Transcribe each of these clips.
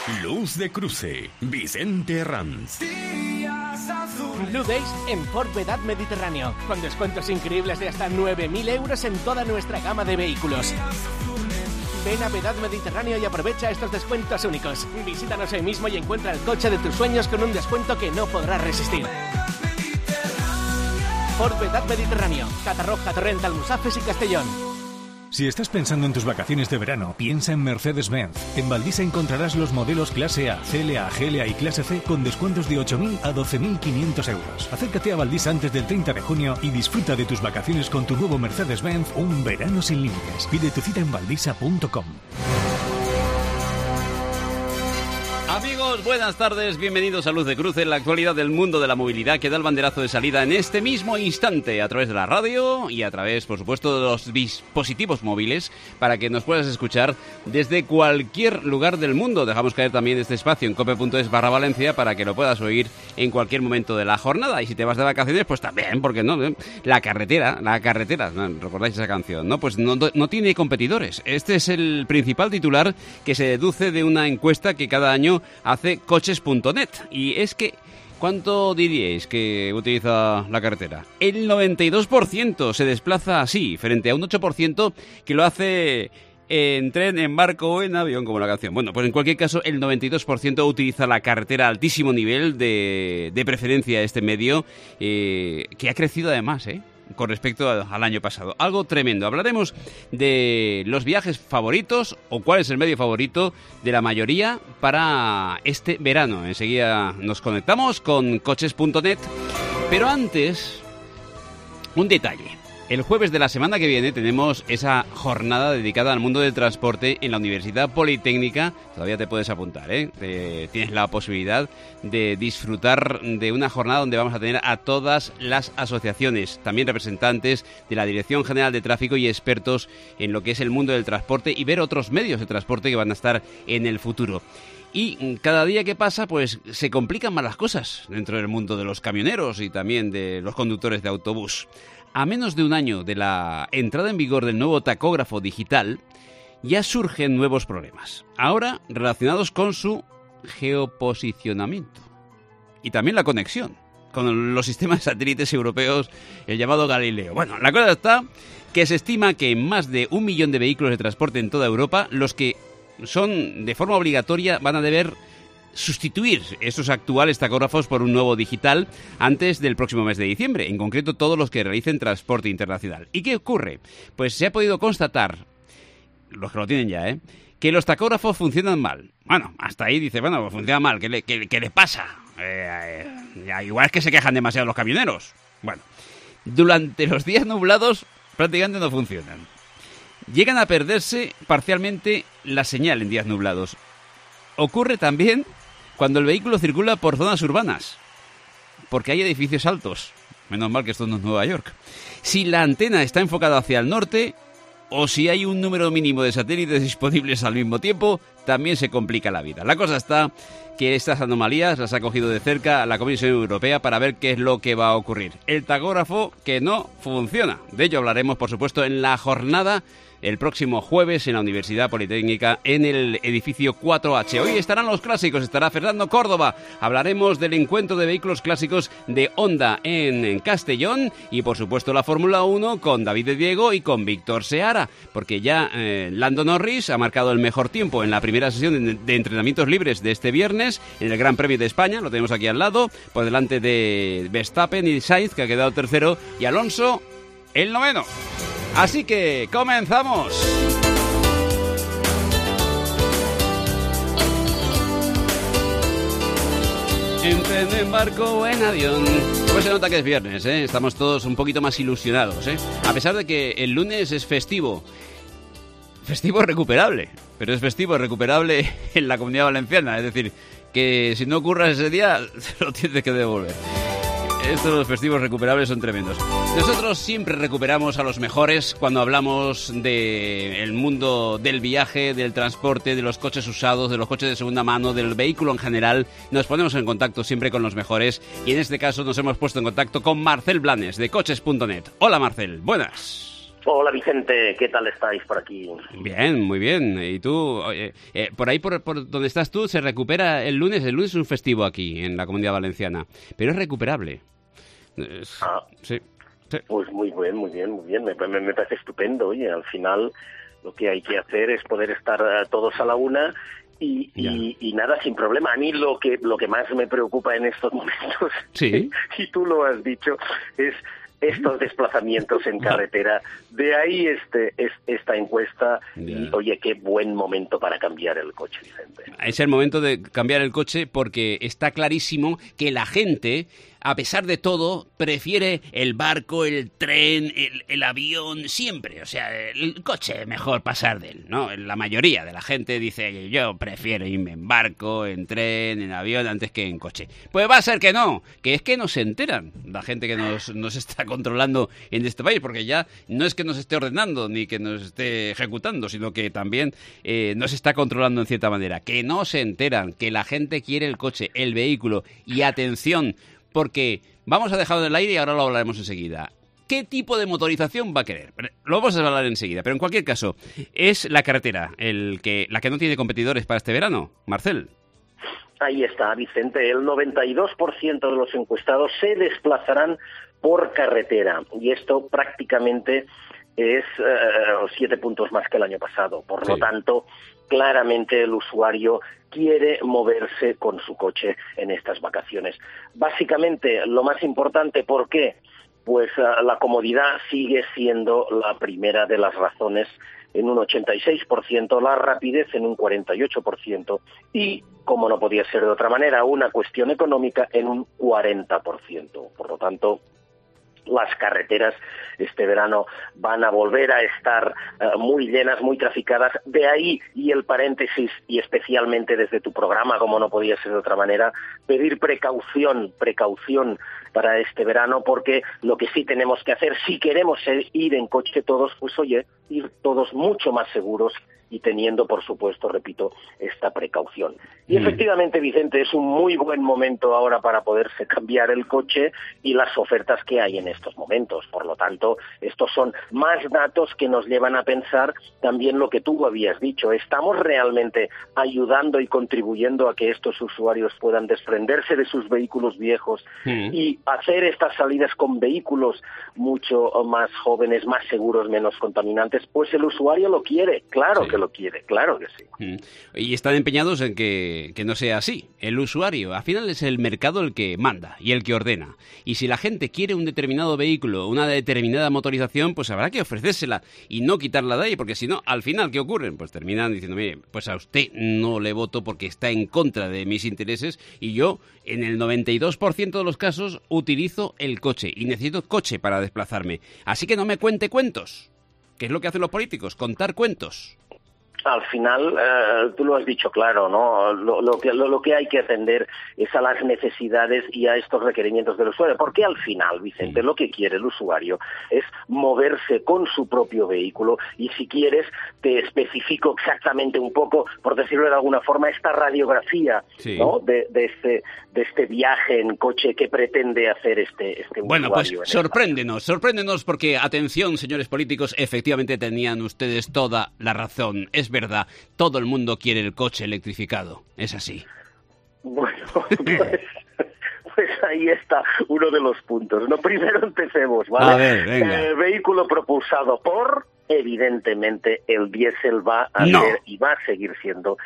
Luz de cruce, Vicente Ranz. Blue Days en Ford Vedad Mediterráneo, con descuentos increíbles de hasta 9.000 euros en toda nuestra gama de vehículos. Ven a Vedad Mediterráneo y aprovecha estos descuentos únicos. Visítanos hoy mismo y encuentra el coche de tus sueños con un descuento que no podrás resistir. Ford Vedad Mediterráneo, Catarroja, Torrent, Almusafes y Castellón. Si estás pensando en tus vacaciones de verano, piensa en Mercedes-Benz. En Valdisa encontrarás los modelos clase A, CLA, GLA y clase C con descuentos de 8.000 a 12.500 euros. Acércate a Valdisa antes del 30 de junio y disfruta de tus vacaciones con tu nuevo Mercedes-Benz, un verano sin límites. Pide tu cita en valdisa.com. Amigos, buenas tardes, bienvenidos a Luz de Cruce, la actualidad del mundo de la movilidad que da el banderazo de salida en este mismo instante a través de la radio y a través, por supuesto, de los dispositivos móviles para que nos puedas escuchar desde cualquier lugar del mundo. Dejamos caer también este espacio en cope.es/Valencia para que lo puedas oír en cualquier momento de la jornada. Y si te vas de vacaciones, pues también, porque no, la carretera, ¿no? ¿Recordáis esa canción? No, pues no tiene competidores. Este es el principal titular que se deduce de una encuesta que cada año hace coches.net. Y es que, ¿cuánto diríais que utiliza la carretera? El 92% se desplaza así, frente a un 8% que lo hace en tren, en barco o en avión, como la canción. Bueno, pues en cualquier caso, el 92% utiliza la carretera a altísimo nivel, de preferencia este medio, que ha crecido además, con respecto al año pasado. Algo tremendo. Hablaremos de los viajes favoritos o cuál es el medio favorito de la mayoría para este verano. Enseguida nos conectamos con coches.net. Pero antes, un detalle. El jueves de la semana que viene tenemos esa jornada dedicada al mundo del transporte en la Universidad Politécnica. Todavía te puedes apuntar, tienes la posibilidad de disfrutar de una jornada donde vamos a tener a todas las asociaciones, también representantes de la Dirección General de Tráfico y expertos en lo que es el mundo del transporte y ver otros medios de transporte que van a estar en el futuro. Y cada día que pasa, pues se complican más las cosas dentro del mundo de los camioneros y también de los conductores de autobús. A menos de un año de la entrada en vigor del nuevo tacógrafo digital, ya surgen nuevos problemas, ahora relacionados con su geoposicionamiento y también la conexión con los sistemas satélites europeos, el llamado Galileo. Bueno, la cosa está que se estima que en más de 1 millón de vehículos de transporte en toda Europa, los que son de forma obligatoria van a deber sustituir esos actuales tacógrafos por un nuevo digital antes del próximo mes de diciembre, en concreto todos los que realicen transporte internacional. ¿Y qué ocurre? Pues se ha podido constatar, los que lo tienen ya, que los tacógrafos funcionan mal. Bueno, hasta ahí dice, bueno, pues funciona mal, ¿qué le pasa? Igual es que se quejan demasiado los camioneros. Bueno, durante los días nublados prácticamente no funcionan. Llegan a perderse parcialmente la señal en días nublados. Ocurre también cuando el vehículo circula por zonas urbanas, porque hay edificios altos. Menos mal que esto no es Nueva York. Si la antena está enfocada hacia el norte, o si hay un número mínimo de satélites disponibles al mismo tiempo, también se complica la vida. La cosa está que estas anomalías las ha cogido de cerca la Comisión Europea para ver qué es lo que va a ocurrir. El tacógrafo que no funciona. De ello hablaremos, por supuesto, en la jornada el próximo jueves en la Universidad Politécnica en el edificio 4H. Hoy estarán los clásicos, estará Fernando Córdoba. Hablaremos del encuentro de vehículos clásicos de Honda en Castellón y, por supuesto, la Fórmula 1 con David de Diego y con Víctor Seara, porque ya Lando Norris ha marcado el mejor tiempo en la primera sesión de entrenamientos libres de este viernes en el Gran Premio de España. Lo tenemos aquí al lado, por delante de Verstappen y Sainz, que ha quedado tercero, y Alonso el noveno. Así que comenzamos. En tren, en barco o en avión. Pues se nota que es viernes, Estamos todos un poquito más ilusionados, A pesar de que el lunes es festivo. Festivo recuperable, pero es festivo recuperable en la Comunidad Valenciana. Es decir, que si no curras ese día, te lo tienes que devolver. Estos los festivos recuperables son tremendos. Nosotros siempre recuperamos a los mejores cuando hablamos del mundo del viaje, del transporte, de los coches usados, de los coches de segunda mano, del vehículo en general. Nos ponemos en contacto siempre con los mejores y en este caso nos hemos puesto en contacto con Marcel Blanes de coches.net. Hola Marcel, buenas. Hola Vicente, ¿qué tal estáis por aquí? Bien, muy bien. ¿Y tú? Por ahí, por donde estás tú, se recupera el lunes. El lunes es un festivo aquí, en la Comunidad Valenciana. Pero es recuperable. Sí. Pues muy bien. Me parece estupendo. Oye, al final lo que hay que hacer es poder estar todos a la una y nada, sin problema. A mí lo que más me preocupa en estos momentos, ¿Sí? y tú lo has dicho, es estos desplazamientos en carretera. De ahí esta encuesta. Y oye, qué buen momento para cambiar el coche, Vicente. Es el momento de cambiar el coche porque está clarísimo que la gente, a pesar de todo, prefiere el barco, el tren, el avión, siempre. O sea, el coche, mejor pasar de él, ¿no? La mayoría de la gente dice, yo prefiero irme en barco, en tren, en avión, antes que en coche. Pues va a ser que no, que es que no se enteran la gente que nos está controlando en este país, porque ya no es que nos esté ordenando ni que nos esté ejecutando, sino que también nos está controlando en cierta manera. Que no se enteran, que la gente quiere el coche, el vehículo, y atención, porque vamos a dejarlo en el aire y ahora lo hablaremos enseguida. ¿Qué tipo de motorización va a querer? Lo vamos a hablar enseguida, pero en cualquier caso, es la carretera la que no tiene competidores para este verano, Marcel. Ahí está, Vicente. El 92% de los encuestados se desplazarán por carretera, y esto prácticamente es 7 puntos más que el año pasado. Por lo tanto, claramente el usuario quiere moverse con su coche en estas vacaciones. Básicamente, lo más importante, ¿por qué? Pues la comodidad sigue siendo la primera de las razones en un 86%, la rapidez en un 48% y, como no podía ser de otra manera, una cuestión económica en un 40%. Por lo tanto, las carreteras este verano van a volver a estar muy llenas, muy traficadas. De ahí, y el paréntesis, y especialmente desde tu programa, como no podía ser de otra manera, pedir precaución para este verano, porque lo que sí tenemos que hacer, si queremos ir en coche todos, pues oye, ir todos mucho más seguros y teniendo, por supuesto, repito, esta precaución. Y efectivamente, Vicente, es un muy buen momento ahora para poderse cambiar el coche y las ofertas que hay en estos momentos. Por lo tanto, estos son más datos que nos llevan a pensar también lo que tú habías dicho. ¿Estamos realmente ayudando y contribuyendo a que estos usuarios puedan desprenderse de sus vehículos viejos y hacer estas salidas con vehículos mucho más jóvenes, más seguros, menos contaminantes? Pues el usuario lo quiere, claro que lo quiere, claro que sí. Y están empeñados en que no sea así. El usuario, al final, es el mercado el que manda y el que ordena. Y si la gente quiere un determinado vehículo, una determinada motorización, pues habrá que ofrecérsela y no quitarla de ahí, porque si no, al final, ¿qué ocurre? Pues terminan diciendo, mire, pues a usted no le voto porque está en contra de mis intereses y yo, en el 92% de los casos, utilizo el coche y necesito coche para desplazarme. Así que no me cuente cuentos. ¿Qué es lo que hacen los políticos? Contar cuentos. Al final, tú lo has dicho claro, ¿no? Lo que hay que atender es a las necesidades y a estos requerimientos del usuario. Porque al final, Vicente, lo que quiere el usuario es moverse con su propio vehículo. Y si quieres, te especifico exactamente un poco, por decirlo de alguna forma, esta radiografía, ¿no? de este viaje en coche que pretende hacer este bueno, usuario. Pues sorpréndenos porque, atención, señores políticos, efectivamente tenían ustedes toda la razón. Es verdad, todo el mundo quiere el coche electrificado, es así. Bueno, pues ahí está uno de los puntos. No, primero empecemos, ¿vale? A ver, venga. El vehículo propulsado evidentemente, el diésel va a ser y va a seguir siendo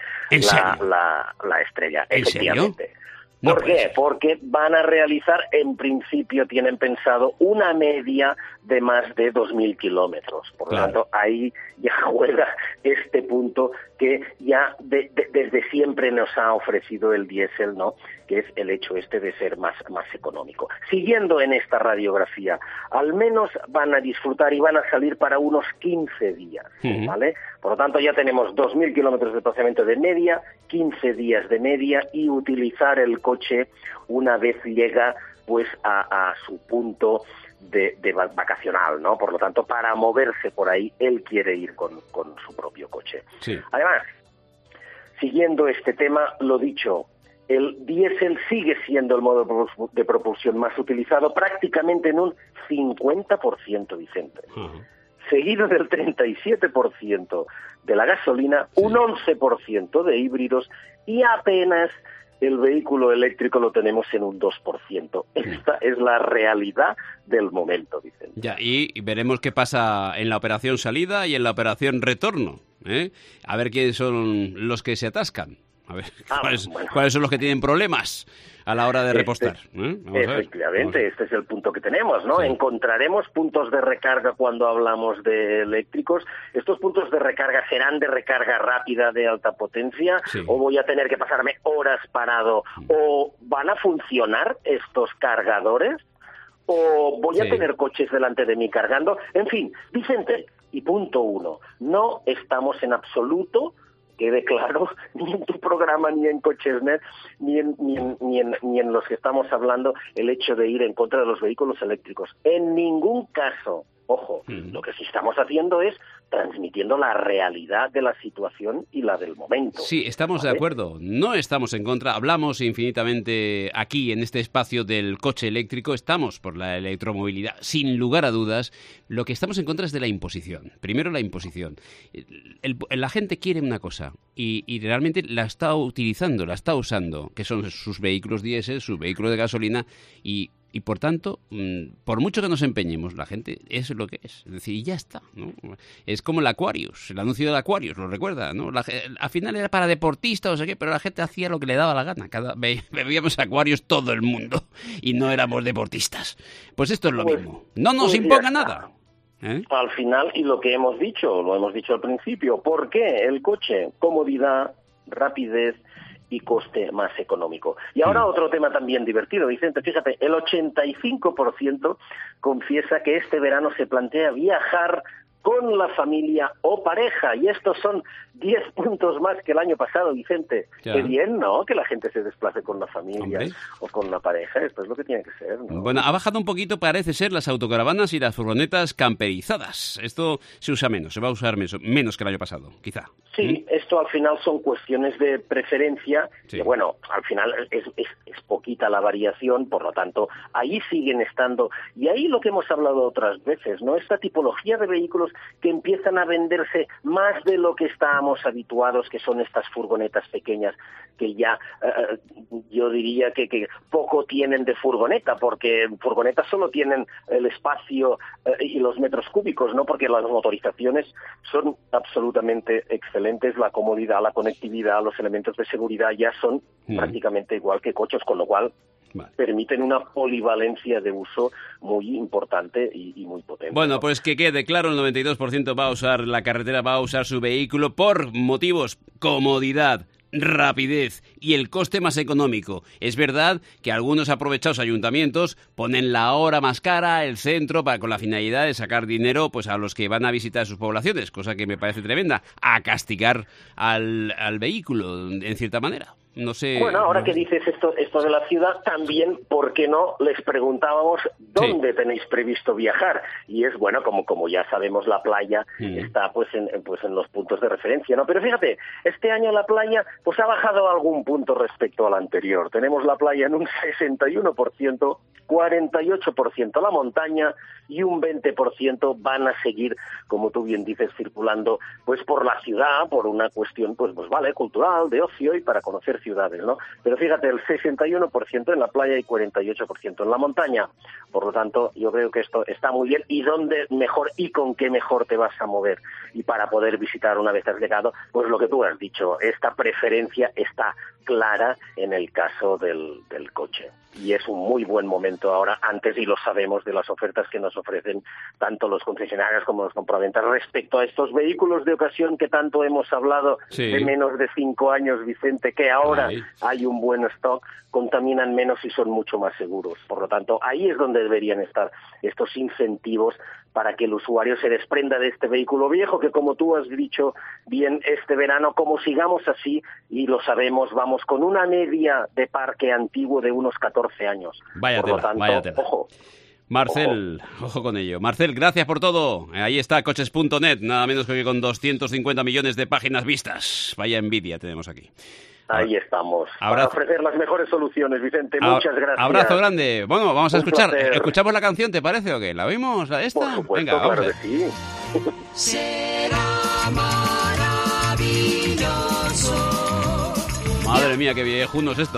la estrella, ¿En efectivamente. serio? ¿Por qué? Porque van a realizar, en principio tienen pensado, una media de más de 2.000 kilómetros. Por lo tanto, ahí ya juega este punto que ya desde siempre nos ha ofrecido el diésel, ¿no? Que es el hecho de ser más económico. Siguiendo en esta radiografía, al menos van a disfrutar y van a salir para unos 15 días, ¿vale? Por lo tanto, ya tenemos 2.000 kilómetros de desplazamiento de media, 15 días de media, y utilizar el coche una vez llega pues a su punto de vacacional, ¿no? Por lo tanto, para moverse por ahí, él quiere ir con su propio coche. Sí. Además, siguiendo este tema, lo dicho, el diésel sigue siendo el modo de propulsión más utilizado, prácticamente en un 50%, Vicente. seguido del 37% de la gasolina, un 11% de híbridos y apenas el vehículo eléctrico lo tenemos en un 2%. Esta es la realidad del momento, Vicente. Ya, y veremos qué pasa en la operación salida y en la operación retorno, ¿eh? A ver quiénes son los que se atascan. A ver, ¿cuáles son los que tienen problemas a la hora de repostar? Efectivamente, este es el punto que tenemos, ¿no? Sí. Encontraremos puntos de recarga cuando hablamos de eléctricos. ¿Estos puntos de recarga serán de recarga rápida de alta potencia? Sí. ¿O voy a tener que pasarme horas parado? ¿O van a funcionar estos cargadores? ¿O voy a tener coches delante de mí cargando? En fin, Vicente, y punto 1, no estamos en absoluto, quede claro, ni en tu programa, ni en Cochesnet, ni en los que estamos hablando, el hecho de ir en contra de los vehículos eléctricos. En ningún caso, ojo, lo que sí estamos haciendo es transmitiendo la realidad de la situación y la del momento. Sí, estamos de acuerdo. No estamos en contra. Hablamos infinitamente aquí, en este espacio del coche eléctrico. Estamos por la electromovilidad, sin lugar a dudas. Lo que estamos en contra es de la imposición. Primero, la imposición. La gente quiere una cosa y realmente la está utilizando, la está usando, que son sus vehículos diésel, sus vehículos de gasolina y por tanto, por mucho que nos empeñemos, la gente es lo que es. Es decir, ya está, ¿no? Es como el Aquarius, el anuncio del Aquarius, lo recuerda, ¿no? Al final era para deportistas o sé qué, pero la gente hacía lo que le daba la gana. Bebíamos Aquarius todo el mundo y no éramos deportistas. Pues esto es lo mismo. No nos imponga nada. Al final, y lo hemos dicho al principio, ¿por qué el coche? Comodidad, rapidez y coste más económico. Y ahora otro tema también divertido, Vicente, fíjate, el 85% confiesa que este verano se plantea viajar con la familia o pareja, y estos son 10 puntos más que el año pasado, Vicente. Ya. Qué bien, ¿no?, que la gente se desplace con la familia o con la pareja, esto es lo que tiene que ser, ¿no? Bueno, ha bajado un poquito, parece ser, las autocaravanas y las furgonetas camperizadas. Esto se usa menos, se va a usar menos que el año pasado, quizá. Sí, esto al final son cuestiones de preferencia, que bueno, al final es poquita la variación, por lo tanto, ahí siguen estando, y ahí lo que hemos hablado otras veces, ¿no?, esta tipología de vehículos que empiezan a venderse más de lo que estábamos habituados, que son estas furgonetas pequeñas, que ya yo diría que poco tienen de furgoneta, porque furgonetas solo tienen el espacio y los metros cúbicos, ¿no?, porque las motorizaciones son absolutamente excelentes, la comodidad, la conectividad, los elementos de seguridad ya son prácticamente igual que coches, con lo cual permiten una polivalencia de uso muy importante y muy potente. Bueno, pues que quede claro, el 92% va a usar la carretera, va a usar su vehículo por motivos comodidad, rapidez y el coste más económico. Es verdad que algunos aprovechados ayuntamientos ponen la hora más cara, el centro, con la finalidad de sacar dinero pues a los que van a visitar sus poblaciones, cosa que me parece tremenda, a castigar al vehículo, en cierta manera. No sé. Bueno, ahora que dices esto de la ciudad, también, ¿por qué no? Les preguntábamos dónde tenéis previsto viajar. Y es, bueno, como ya sabemos, la playa está pues en los puntos de referencia, ¿no? Pero fíjate, este año la playa pues ha bajado algún punto respecto al anterior. Tenemos la playa en un 61%, 48% la montaña y un 20% van a seguir, como tú bien dices, circulando pues por la ciudad, por una cuestión pues vale, cultural, de ocio y para conocer ciudades, ¿no? Pero fíjate, el 61% en la playa y 48% en la montaña. Por lo tanto, yo creo que esto está muy bien. ¿Y dónde mejor y con qué mejor te vas a mover? Y para poder visitar una vez has llegado, pues lo que tú has dicho, esta preferencia está clara en el caso del coche. Y es un muy buen momento ahora, antes, y lo sabemos, de las ofertas que nos ofrecen tanto los concesionarios como los compraventas respecto a estos vehículos de ocasión que tanto hemos hablado de menos de 5 años, Vicente, que ahora hay un buen stock, contaminan menos y son mucho más seguros. Por lo tanto, ahí es donde deberían estar estos incentivos para que el usuario se desprenda de este vehículo viejo que, como tú has dicho bien, este verano, como sigamos así, y lo sabemos, vamos con una media de parque antiguo de unos 14 años. Vaya tela. Ojo. Marcel, ojo con ello. Marcel, gracias por todo. Ahí está, coches.net, nada menos que con 250 millones de páginas vistas. Vaya envidia tenemos aquí. Ahí estamos, para ofrecer las mejores soluciones, Vicente. Muchas gracias. Abrazo grande. Bueno, vamos a escuchar. ¿Escuchamos la canción, te parece o qué? ¿La oímos? ¿Esta? Por supuesto, venga, vamos. Claro que sí. Madre mía, qué viejuno es esto.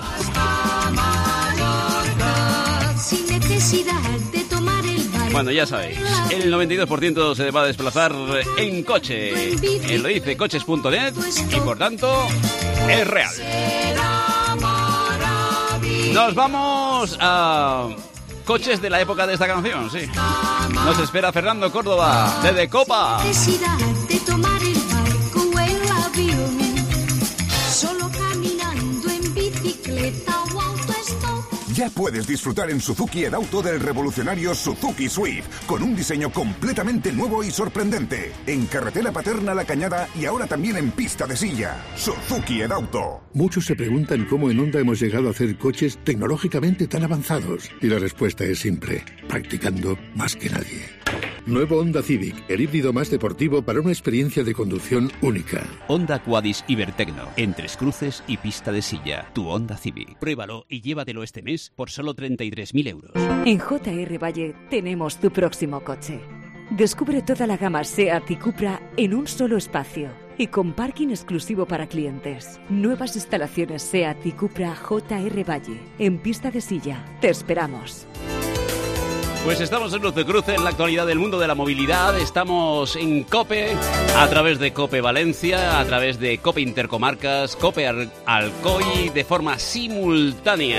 Bueno, ya sabéis, el 92% se va a desplazar en coche. Lo dice coches.net y por tanto es real. Nos vamos a coches de la época de esta canción, sí. Nos espera Fernando Córdoba, desde Copa. De tomar el barco, el avión, solo caminando en bicicleta o autostop. Ya puedes disfrutar en Suzuki Edauto del revolucionario Suzuki Swift, con un diseño completamente nuevo y sorprendente. En carretera Paterna La Cañada y ahora también en pista de silla. Suzuki Edauto. Muchos se preguntan cómo en Honda hemos llegado a hacer coches tecnológicamente tan avanzados. Y la respuesta es simple: practicando más que nadie. Nuevo Honda Civic, el híbrido más deportivo para una experiencia de conducción única. Honda Quadis Ibertecno, en Tres Cruces y pista de silla. Tu Honda Civic. Pruébalo y llévatelo este mes por solo 33.000 euros. En JR Valle tenemos tu próximo coche. Descubre toda la gama SEAT y Cupra en un solo espacio y con parking exclusivo para clientes. Nuevas instalaciones SEAT y Cupra JR Valle, en pista de silla. Te esperamos. Pues estamos en Luz de Cruce, en la actualidad del mundo de la movilidad. Estamos en COPE, a través de COPE Valencia, a través de COPE Intercomarcas, COPE Alcoy, de forma simultánea.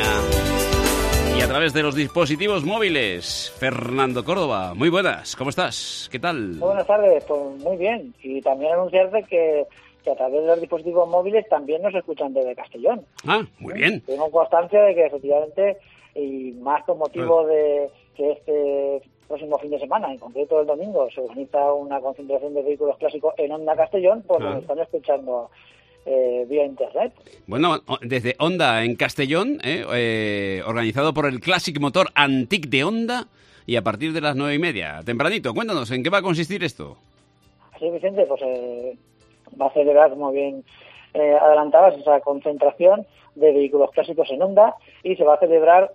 Y a través de los dispositivos móviles. Fernando Córdoba, muy buenas, ¿cómo estás? ¿Qué tal? Muy buenas tardes, pues muy bien. Y también anunciarte que a través de los dispositivos móviles también nos escuchan desde Castellón. Ah, muy bien. Tengo constancia de que efectivamente, y más con motivo de que este próximo fin de semana, en concreto el domingo, se organiza una concentración de vehículos clásicos en Honda Castellón, pues nos están escuchando vía internet. Bueno, desde Honda en Castellón, organizado por el Classic Motor Antic de Honda, y a partir de las 9:30, tempranito. Cuéntanos, ¿en qué va a consistir esto? Sí, Vicente, pues va a celebrar, como bien adelantabas, esa concentración de vehículos clásicos en Honda, y se va a celebrar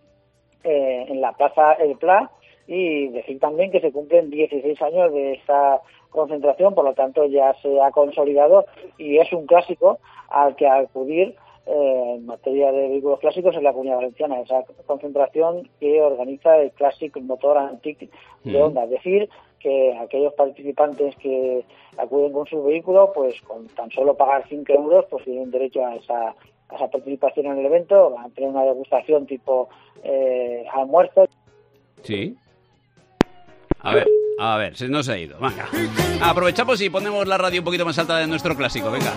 en la Plaza El Pla, y decir también que se cumplen 16 años de esta concentración, por lo tanto ya se ha consolidado y es un clásico al que acudir en materia de vehículos clásicos en la Comunidad Valenciana, esa concentración que organiza el Classic Motor Antic de Honda. Es decir, que aquellos participantes que acuden con su vehículo, pues con tan solo pagar 5 euros, pues tienen derecho a esa participación en el evento. Van a tener una degustación tipo almuerzo. Sí. A ver, se nos ha ido. Venga. Aprovechamos y ponemos la radio un poquito más alta de nuestro clásico. Venga.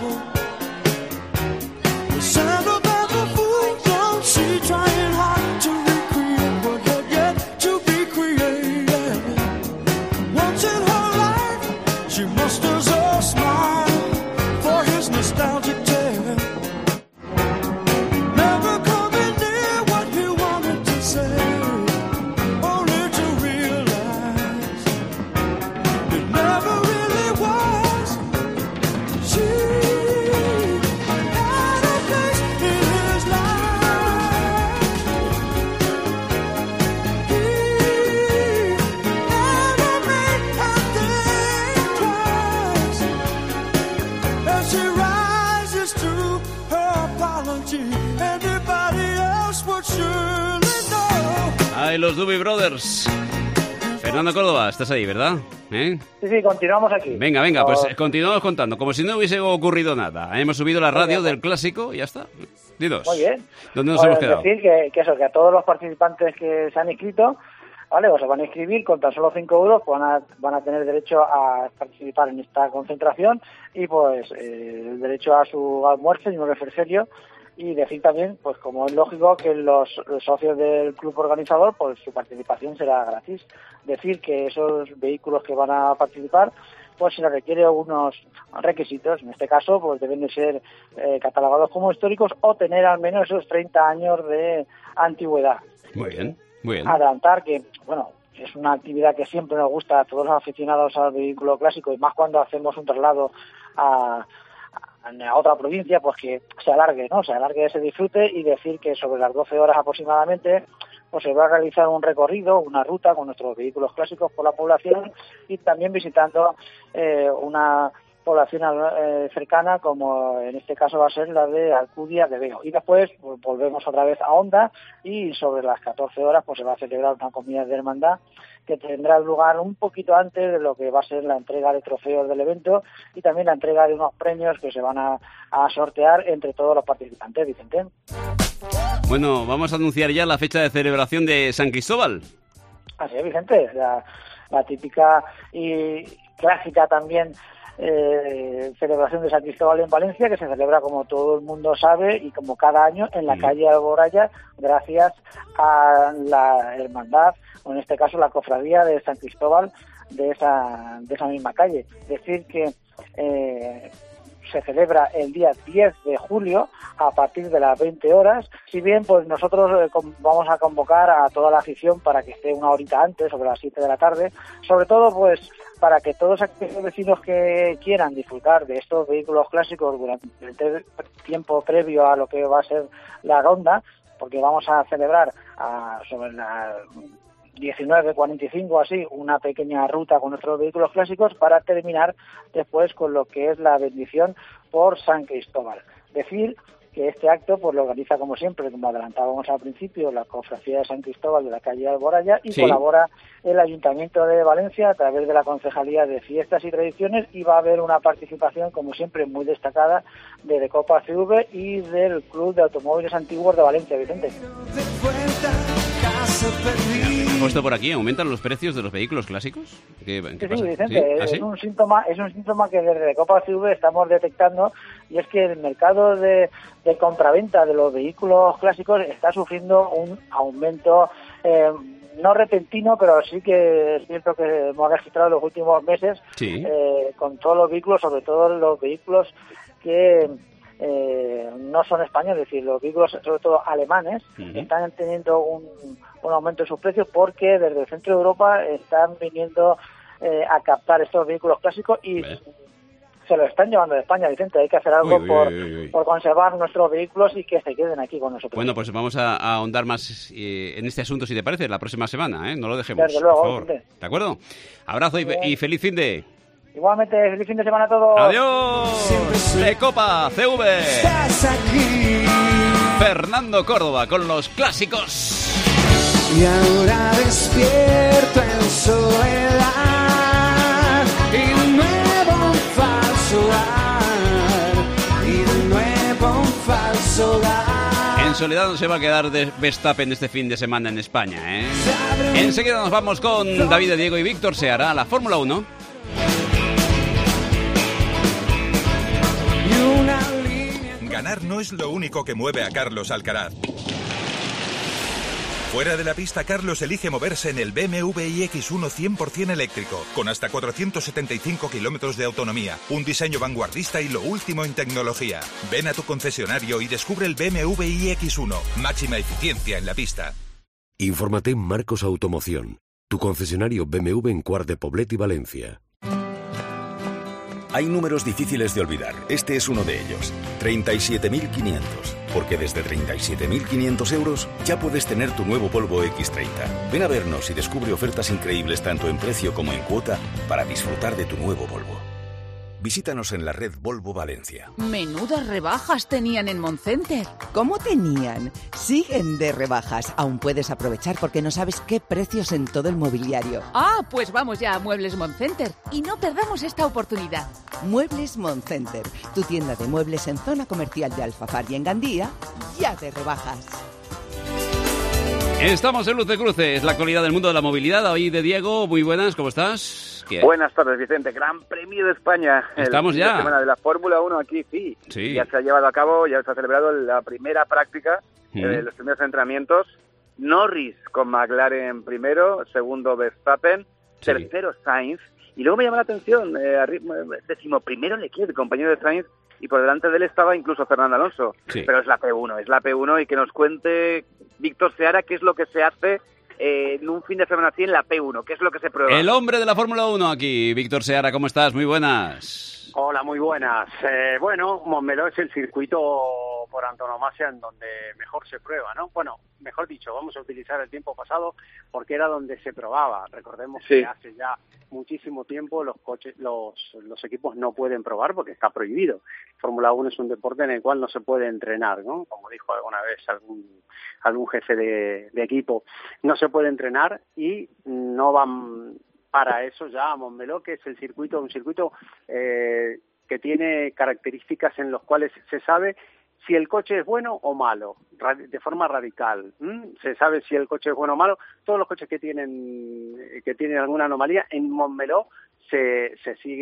Ay, los Doobie Brothers. Fernando Córdoba, estás ahí, ¿verdad? Sí, continuamos aquí. Venga, pues continuamos contando, como si no hubiese ocurrido nada. Hemos subido la radio del clásico y ya está. Dinos. Muy bien. ¿Dónde nos hemos quedado? Decir que a todos los participantes que se han inscrito, ¿vale? O se van a inscribir con tan solo 5 euros, pues van a tener derecho a participar en esta concentración y pues el derecho a su almuerzo y un refrigerio. Y decir también, pues como es lógico, que los socios del club organizador, pues su participación será gratis. Decir que esos vehículos que van a participar, pues se les requiere unos requisitos. En este caso, pues deben de ser catalogados como históricos o tener al menos esos 30 años de antigüedad. Muy bien, muy bien. Adelantar que, bueno, es una actividad que siempre nos gusta a todos los aficionados al vehículo clásico, y más cuando hacemos un traslado a otra provincia, pues que se alargue ese disfrute. Y decir que sobre las 12 horas aproximadamente, pues se va a realizar un recorrido, una ruta con nuestros vehículos clásicos por la población y también visitando una población cercana, como en este caso va a ser la de Alcudia de Veo. Y después pues, volvemos otra vez a Onda y sobre las 14 horas pues se va a celebrar una comida de hermandad que tendrá lugar un poquito antes de lo que va a ser la entrega de trofeos del evento y también la entrega de unos premios que se van a sortear entre todos los participantes, Vicente. Bueno, vamos a anunciar ya la fecha de celebración de San Cristóbal. Así es, Vicente, la típica y clásica también celebración de San Cristóbal en Valencia, que se celebra, como todo el mundo sabe, y como cada año, en la calle Alboraya, gracias a la hermandad, o en este caso la cofradía de San Cristóbal de esa misma calle. Es decir, que se celebra el día 10 de julio a partir de las 20 horas, si bien pues nosotros vamos a convocar a toda la afición para que esté una horita antes, sobre las 7 de la tarde, sobre todo pues para que todos aquellos vecinos que quieran disfrutar de estos vehículos clásicos durante el tiempo previo a lo que va a ser la ronda, porque vamos a celebrar sobre las 19:45 así, una pequeña ruta con nuestros vehículos clásicos para terminar después con lo que es la bendición por San Cristóbal. Decir que este acto pues lo organiza, como siempre, como adelantábamos al principio, la cofradía de San Cristóbal de la calle Alboraya y colabora el Ayuntamiento de Valencia a través de la Concejalía de Fiestas y Tradiciones, y va a haber una participación, como siempre, muy destacada de Decopa CV y del Club de Automóviles Antiguos de Valencia, Vicente. He puesto por aquí, ¿aumentan los precios de los vehículos clásicos? ¿Qué pasa? Sí, Vicente, ¿Ah, sí? es un síntoma que desde Decopa CV estamos detectando, y es que el mercado de compraventa de los vehículos clásicos está sufriendo un aumento no repentino, pero sí que es cierto que hemos registrado en los últimos meses con todos los vehículos, sobre todo los vehículos que no son españoles, es decir, los vehículos sobre todo alemanes están teniendo un aumento de sus precios porque desde el centro de Europa están viniendo a captar estos vehículos clásicos y se los están llevando de España, Vicente. Hay que hacer algo por conservar nuestros vehículos y que se queden aquí con nosotros. Bueno, pues vamos a ahondar más en este asunto, si te parece, la próxima semana, ¿eh? No lo dejemos. Desde luego, por favor. Vicente. ¿De acuerdo? Abrazo y feliz fin de... Igualmente, feliz fin de semana a todos. ¡Adiós! Decopa CV. Fernando Córdoba con los clásicos. Y ahora despierto en soledad y de nuevo un falso hogar, y de nuevo un falso hogar. En soledad no se va a quedar de Verstappen este fin de semana en España, ¿eh? Enseguida nos vamos con David de Diego y Víctor Seara a la Fórmula 1. Ganar no es lo único que mueve a Carlos Alcaraz. Fuera de la pista, Carlos elige moverse en el BMW iX1 100% eléctrico, con hasta 475 kilómetros de autonomía, un diseño vanguardista y lo último en tecnología. Ven a tu concesionario y descubre el BMW iX1, máxima eficiencia en la pista. Infórmate en Marcos Automoción, tu concesionario BMW en Quart de Poblet y Valencia. Hay números difíciles de olvidar. Este es uno de ellos. 37.500. Porque desde 37.500 euros ya puedes tener tu nuevo Volvo X30. Ven a vernos y descubre ofertas increíbles tanto en precio como en cuota para disfrutar de tu nuevo Volvo. Visítanos en la red Volvo Valencia. Menudas rebajas tenían en Moncenter. ¿Cómo tenían? Siguen de rebajas. Aún puedes aprovechar porque no sabes qué precios en todo el mobiliario. Ah, pues vamos ya a Muebles Moncenter y no perdamos esta oportunidad. Muebles Moncenter, tu tienda de muebles en zona comercial de Alfafar y en Gandía, ya de rebajas. Estamos en Luz de Cruces, la actualidad del mundo de la movilidad. Hoy de Diego, muy buenas, ¿cómo estás? Buenas tardes, Vicente. Gran Premio de España. Estamos ya. La semana de la Fórmula 1 aquí, sí. Ya se ha llevado a cabo, ya se ha celebrado la primera práctica, los primeros entrenamientos. Norris con McLaren primero, segundo Verstappen, tercero Sainz. Y luego me llama la atención, 11º Leclerc, compañero de Sainz, y por delante de él estaba incluso Fernando Alonso. Pero es la P1 y que nos cuente Víctor Seara qué es lo que se hace en un fin de semana así en la P1, qué es lo que se prueba. El hombre de la Fórmula 1 aquí, Víctor Seara, ¿cómo estás? Muy buenas. Hola, muy buenas. Bueno, Montmeló es el circuito por antonomasia en donde mejor se prueba, ¿no? Bueno, mejor dicho, vamos a utilizar el tiempo pasado porque era donde se probaba. Recordemos que hace ya muchísimo tiempo los equipos no pueden probar porque está prohibido. Fórmula 1 es un deporte en el cual no se puede entrenar, ¿no? Como dijo alguna vez algún jefe de equipo, no se puede entrenar y no van para eso ya a Montmeló, que es un circuito que tiene características en los cuales se sabe si el coche es bueno o malo, de forma radical. Se sabe si el coche es bueno o malo. Todos los coches que tienen alguna anomalía en Montmeló se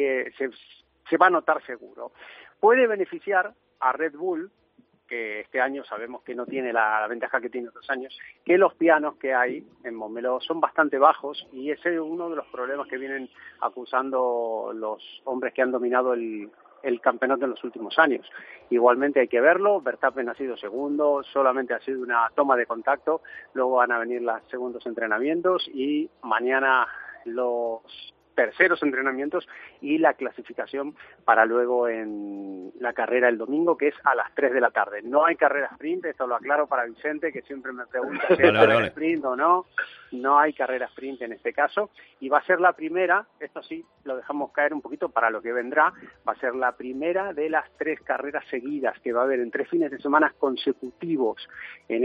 va a notar seguro. Puede beneficiar a Red Bull, que este año sabemos que no tiene la ventaja que tiene otros años, que los pianos que hay en Montmeló son bastante bajos y ese es uno de los problemas que vienen acusando los hombres que han dominado el campeonato en los últimos años. Igualmente hay que verlo, Verstappen ha sido segundo, solamente ha sido una toma de contacto, luego van a venir los segundos entrenamientos y mañana los terceros entrenamientos y la clasificación para luego en la carrera el domingo, que es a las 3 de la tarde. No hay carrera sprint, esto lo aclaro para Vicente, que siempre me pregunta si hay carrera sprint o no. No hay carrera sprint en este caso, y va a ser la primera, esto sí, lo dejamos caer un poquito para lo que vendrá, va a ser la primera de las 3 carreras seguidas que va a haber en 3 fines de semana consecutivos. En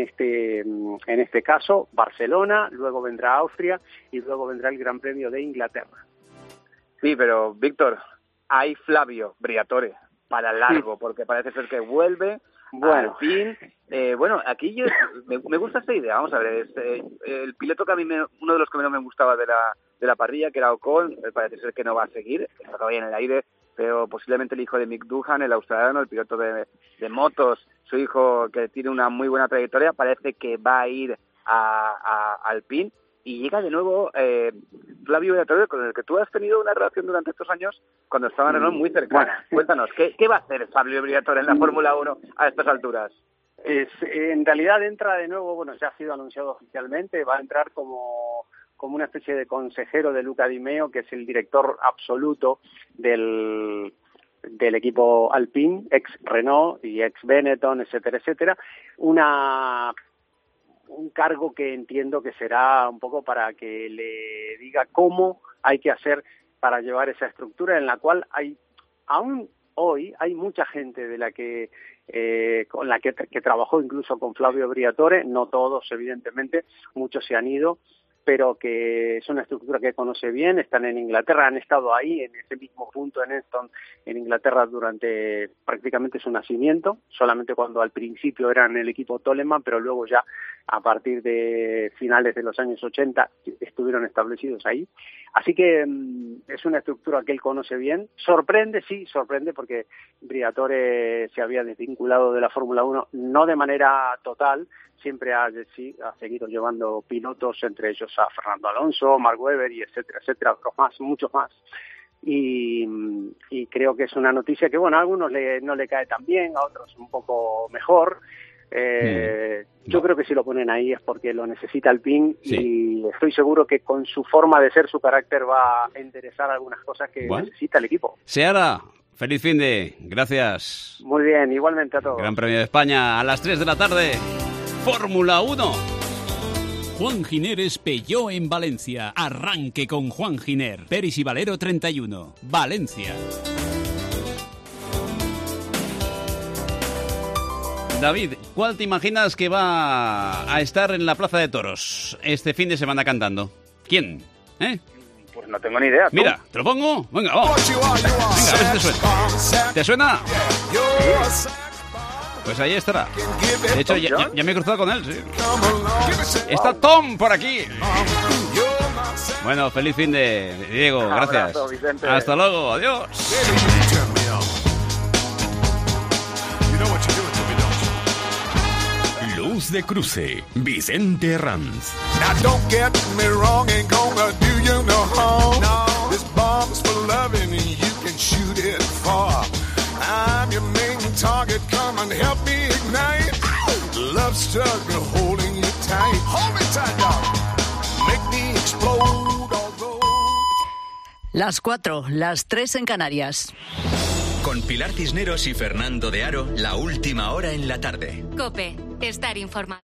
este caso, Barcelona, luego vendrá Austria y luego vendrá el Gran Premio de Inglaterra. Sí, pero Víctor, hay Flavio Briatore para largo, porque parece ser que vuelve. Bueno, al fin. Aquí me gusta esta idea. Vamos a ver, el piloto que a mí uno de los que menos me gustaba de la parrilla, que era Ocon, parece ser que no va a seguir, está todavía en el aire, pero posiblemente el hijo de Mick Doohan, el australiano, el piloto de motos, su hijo que tiene una muy buena trayectoria, parece que va a ir a Alpine. Y llega de nuevo Flavio Briatore, con el que tú has tenido una relación durante estos años cuando estaba en Renault muy cercana. Cuéntanos, ¿qué va a hacer Flavio Briatore en la Fórmula 1 a estas alturas? En realidad entra de nuevo, ya ha sido anunciado oficialmente, va a entrar como una especie de consejero de Luca Di Meo, que es el director absoluto del equipo Alpine, ex Renault y ex Benetton, etcétera, etcétera. Un cargo que entiendo que será un poco para que le diga cómo hay que hacer para llevar esa estructura en la cual aún hoy hay mucha gente de la que con la que trabajó incluso con Flavio Briatore, no todos evidentemente, muchos se han ido, pero que es una estructura que conoce bien, están en Inglaterra, han estado ahí en ese mismo punto en Easton, en Inglaterra durante prácticamente su nacimiento, solamente cuando al principio eran el equipo Toleman, pero luego ya a partir de finales de los años 80 estuvieron establecidos ahí. Así que es una estructura que él conoce bien. Sorprende porque Briatore se había desvinculado de la Fórmula 1, no de manera total, siempre ha seguido llevando pilotos, entre ellos a Fernando Alonso, Mark Webber y etcétera, otros más, muchos más. Y creo que es una noticia que, a algunos no le cae tan bien, a otros un poco mejor. Yo creo que si lo ponen ahí es porque lo necesita Alpine, y estoy seguro que con su forma de ser, su carácter va a enderezar algunas cosas que necesita el equipo. Seara, feliz fin de... Gracias. Muy bien, igualmente a todos. Gran Premio de España a las 3 de la tarde. Fórmula 1. Juan Giner Peugeot en Valencia. Arranque con Juan Giner. Peris y Valero 31. Valencia. David, ¿cuál te imaginas que va a estar en la Plaza de Toros este fin de semana cantando? ¿Quién? Pues no tengo ni idea. ¿Tú? Mira, ¿te lo pongo? Venga, vamos. Venga, a ver si te suena. ¿Te suena? Pues ahí estará. De hecho, ya me he cruzado con él, sí. Está Tom por aquí. Bueno, feliz fin de Diego, gracias. Abrazo, Vicente. Hasta luego, adiós. Luz de Cruce, Vicente Ranz. Now don't get me wrong, ain't gonna do you no harm. No. This bomb's for loving and you can shoot it far. I'm your main target, come and help me ignite. Love struggle holding you tight. Hold me tight, dog. Make me explode, although... Las 4, las 3 en Canarias. Con Pilar Cisneros y Fernando de Aro, la última hora en la tarde. COPE. Estar informado.